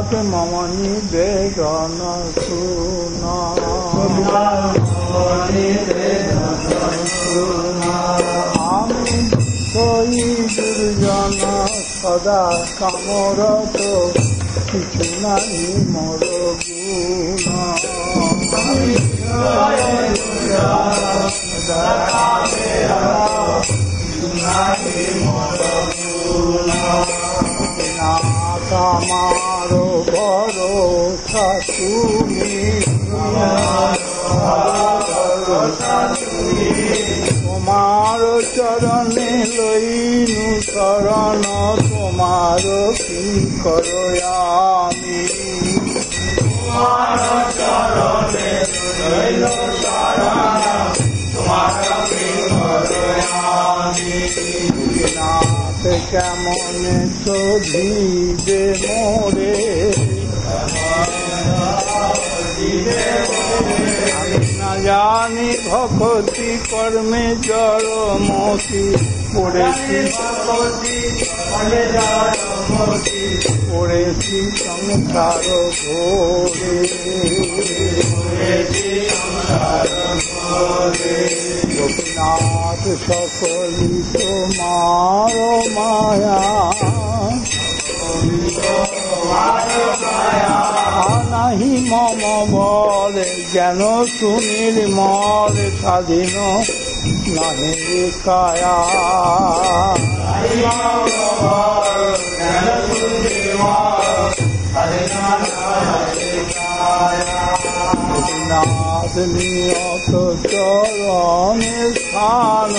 গোপীনাথ মম নিবেদন শুনা আমি সই দুর্জন সদা কামরত কিছু নাই মোর নাথ আমার ভরসা তুমি তোমার চরণে লইনু শরণ তোমার কি করো আমি তোমার চরণে লইনু শরণ তোমার কি করো আমি নাথ কেমন শোধিবে মোরে আমি না জানি ভক্তি কর্মে জড়মতি পড়েছি পড়েছি সংসার ঘোরে গোপীনাথ সকলি তোমার মায়া নাহি মম বলে জ্ঞান সুনীল মল স্বাধীন নাহি কায়া গোপীনাথ নিয়ত চরণে স্থান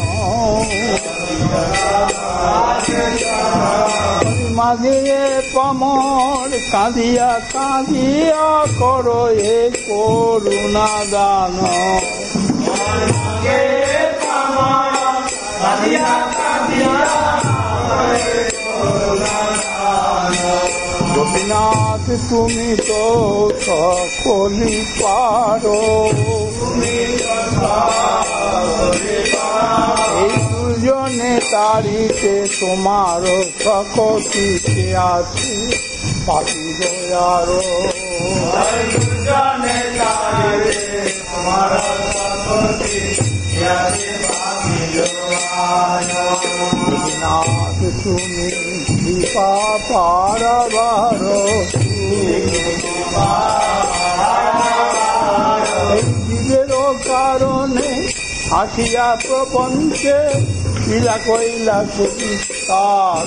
মাঝে পামর কাঁদিয়া কাঁদিয়া করো এ করুণা দান গোপীনাথ তুমি তো সকলি পারো এই দুজনে তারিতে তোমার সকতিতে আছে পাপি দয়ারো গোপীনাথ তুমি কৃপা পারাবার এই জীবের কারণে আসিয়া প্রপঞ্চে লীলা কইলা সুবিস্তার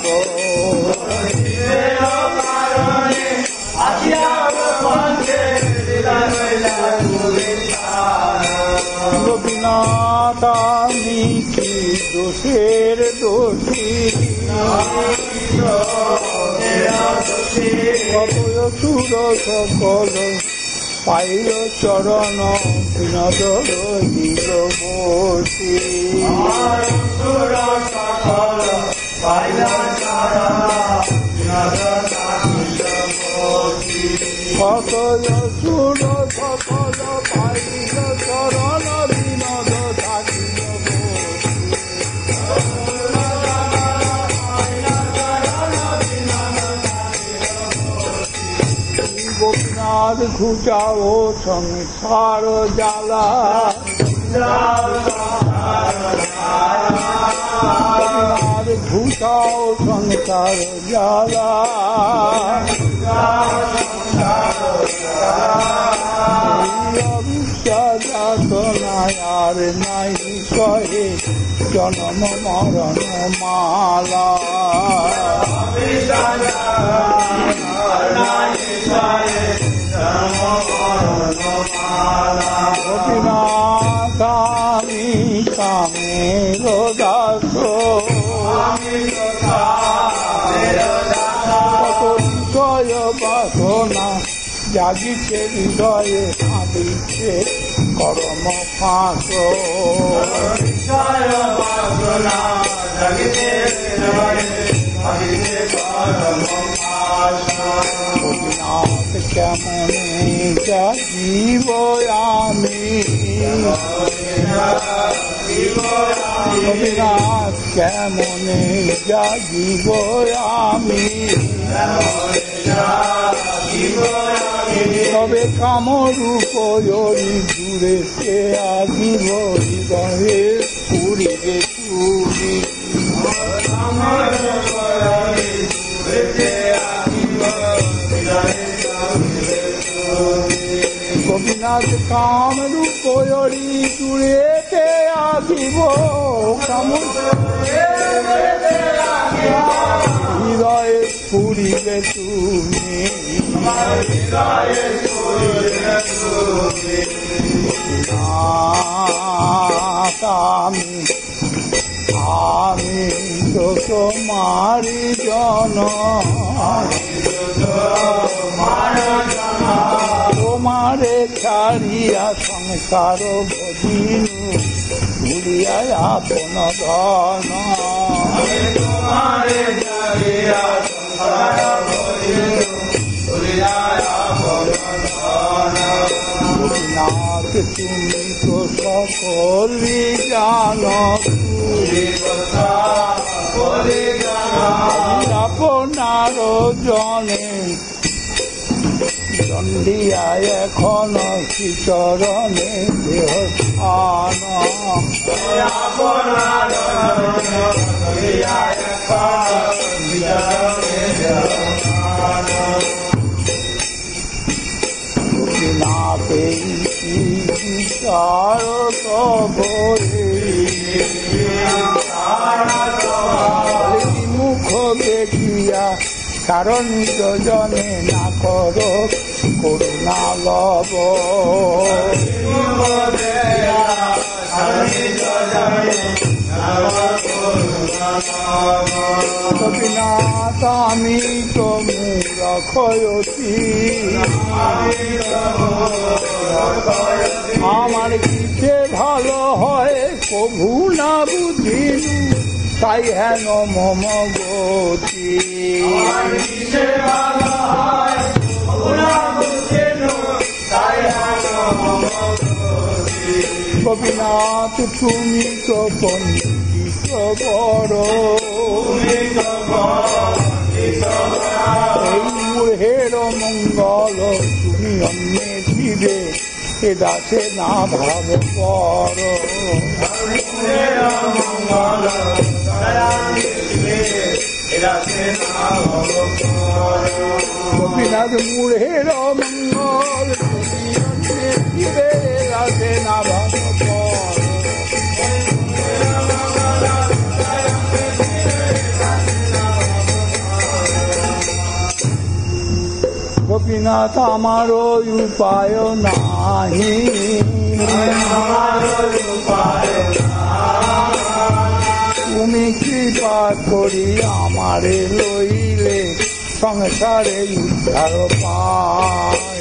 গোপীনাথ আমি কি দোষের দোষী সুর সকল পাইল চরণ বিনোদ রহিল বসি সকল সুর সকল পাইল চরণ বিনোদ থাকিল গোপীনাথ ঘুচাও সংসার জ্বালা গোপীনাথ ঘুচাও সংসার জ্বালা আর নাই সহে জনম মরণ মালা গোপীনাথ আমি কামের দাস কত বিষয় বাসনা জাগিছে হৃদয়ে আদিছে কর্ম ফাঁস গোপীনাথ কেমনে জীব আমি গোপীনাথ কেমনে জীব আমি কামরূপ হরি দূরেতে আহিব হৃদয়ে পুরিবে তুমি গোপীনাথ কামরূপ হরি দূরেতে আহিব হৃদয়ে পুরিবে তুমি আমি তো তোমারি জন তোমারে ছাড়িয়া সংসার ভজিনু ভুলিয়া আপন ধন তোমারে ছাড়িয়া সংসার ভজিনু ভুলিয়া আপন ধন গোপীনাথ তুমি তো সকলি জানো আপনার জনে দণ্ডিয়া এখন শ্রীচরণে দেহ স্থান গোপীনাথে বিচার মুখ দেখিয়া কারণ জনে না কর করুণা লব গোপীনাথ আমি তো মূরখয়তি আমার কিসে ভালো হয় কভু না বুঝিনু তাই হেন মম গতি গোপীনাথ তুমি তো পণ্ডিত বড় এই মুহের মঙ্গল তুমি অন্যে দিবে এ দাসে না ভাব পর গোপীনাথ মুহের মঙ্গল তুমি অন্যে দিবে এ দাসে না ভাব পর গোপীনাথ আমার উপায় নাহি তুমি কৃপা করি আমারে লইলে সংসারে উদ্ধার পায়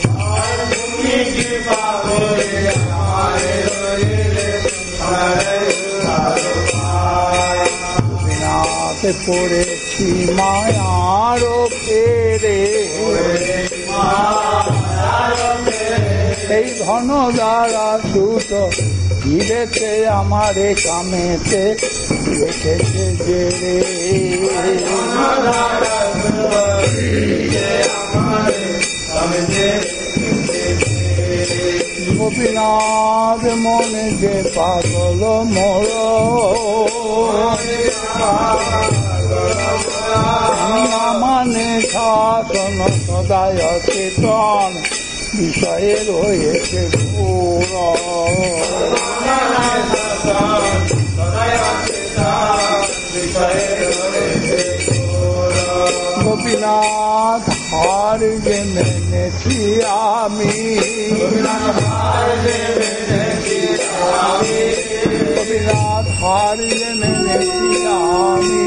গোপীনাথে পড়েছি মায়ার ফেরে এই ঘন দ্বারা সুত গিরেছে আমারে কামেতে রেখেছে জেরে গোপীনাথ মনে যে পাগল মোর মানে শাসন সদায় চেতন বিষয়ে রয়েছে ঘোর গোপীনাথ হার যে মেনেছি আমি গোপীনাথ হার যে মেনেছি আমি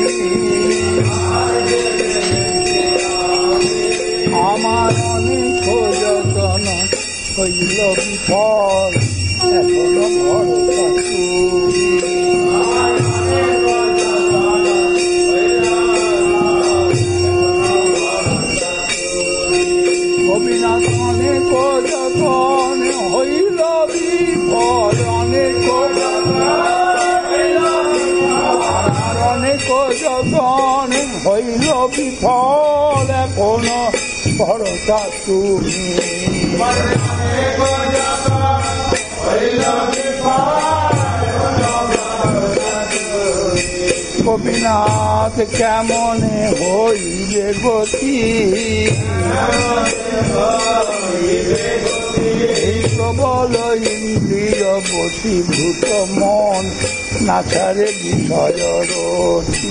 আমার অনেক যতন হইল বিফল এখনো ভরসা তুমি গোপীনাথ অনেক যতন হইল বিফল অনেক যতন হইল বিফল এখনো ভরসা তুমি। গোপীনাথ কেমনে হইবে গতি, এই প্রবল ইন্দ্রিয় বশীভূত মন না ছাড়ে বিষয় রতি।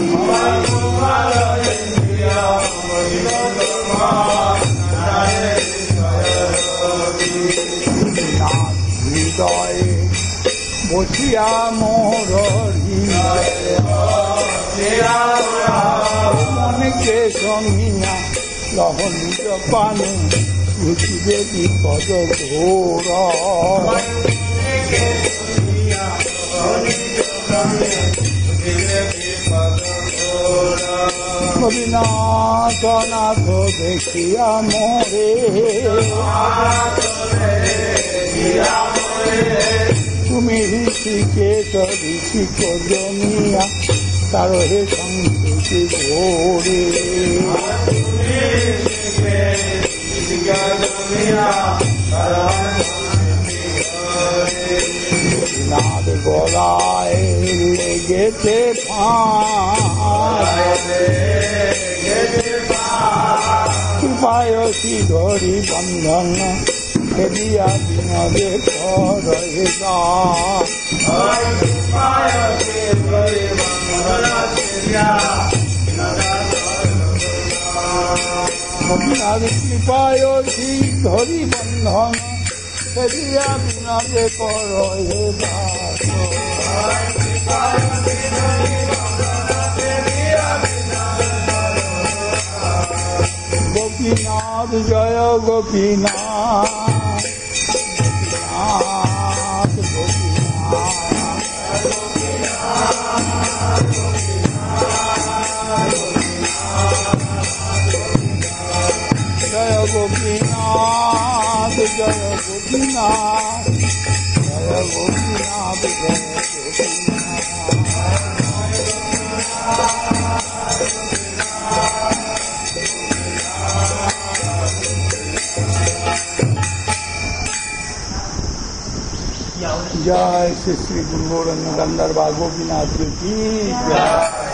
হৃদয়ে বসিয়া মোর মনকে সঙ্গিয়া লহনিজ পানে বুঝিবে বিপদ ঘোর। গোপীনাথ নাথ দেখিয়া মোরে, তুমি ঋষিকেশ ঋষিক জমিয়া তার হে সংস্কৃতি ঘোরে। গোপীনাথ গলায় লেগেছে কৃপায় ধরি বন্ধন ফেরিয়া বিনোদে করে গোপীনাথ কৃপায় ধরি বন্ধন ফেরিয়া বিনোদে করে গোপীনাথ জয় গোপীনাথ, গোপীনাথ জয় গোপীনাথ, জয় গোপীনাথ, জয় গোপীনাথ, জয় जय श्री श्री गुरु गंधर्व गोपीनाथ जी की जय।